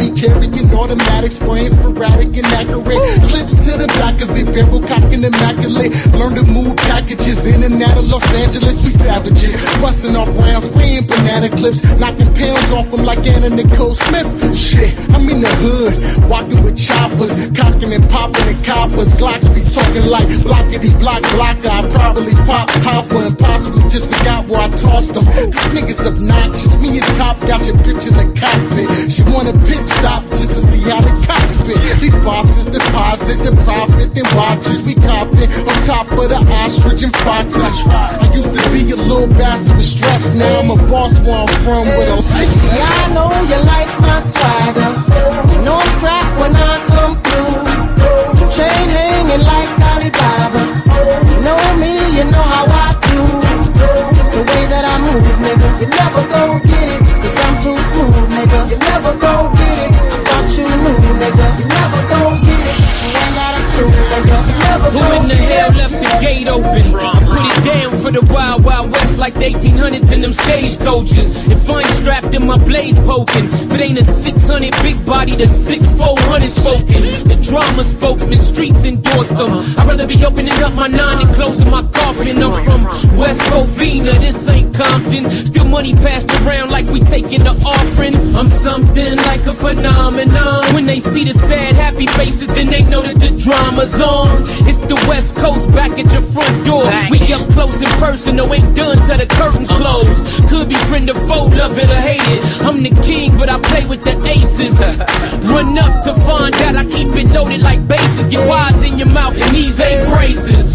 brain, carrying automatic sprains, sporadic, inaccurate. Clips to the back of it, barrel cocking immaculate. Learn to move packages in and out of Los Angeles, we savages. Busting off rounds, spraying banana clips, knocking pounds off them like Anna Nicole Smith. Shit, I'm in the hood, walking with choppers, cocking and popping and coppers. Glocks be talking like blockity block blocker. I probably pop Hoffa and possibly just forgot where I tossed them. This nigga's obnoxious, me and Top got your bitch in the cockpit. She want a pit stop just to see how the cops spit. These bosses deposit the profit and watches we copping on top of the ostrich and foxes. I used to be a little bastard with stress, now I'm a boss where I'm from with those. See, I know you like my swagger. You know I'm strapped when I come through. Chain hanging like Alibaba. You know me, you know how I do. The way that I move, nigga, you never gon' get it, cause I'm too smooth, nigga. You never gon' get it, I thought you knew, nigga. You never gon' get it, she ain't got a clue, nigga. You never Who gon' in the get hell it. left the gate open? I put it down for the Wild Wild West like the 1800s in them stagecoaches. If I ain't strapped in my blaze poking, if it ain't a 600 big body, the 6'400 spoken. The drama spokesman, streets endorsed them. I'd rather be opening up my 9 and closing my coffin. I'm from West Covina, this ain't Compton. Still money passed around like we taking the offering. I'm something like a phenomenon. When they see the sad, happy faces, then they know that the drama's on. It's the West Coast back at your front door. We up close and personal, ain't done till the curtains close. Could be friend or foe, love it or hate it. I'm the king, but I play with the aces. Run up to find out I keep it loaded like bases. Get wise in your mouth and these ain't braces.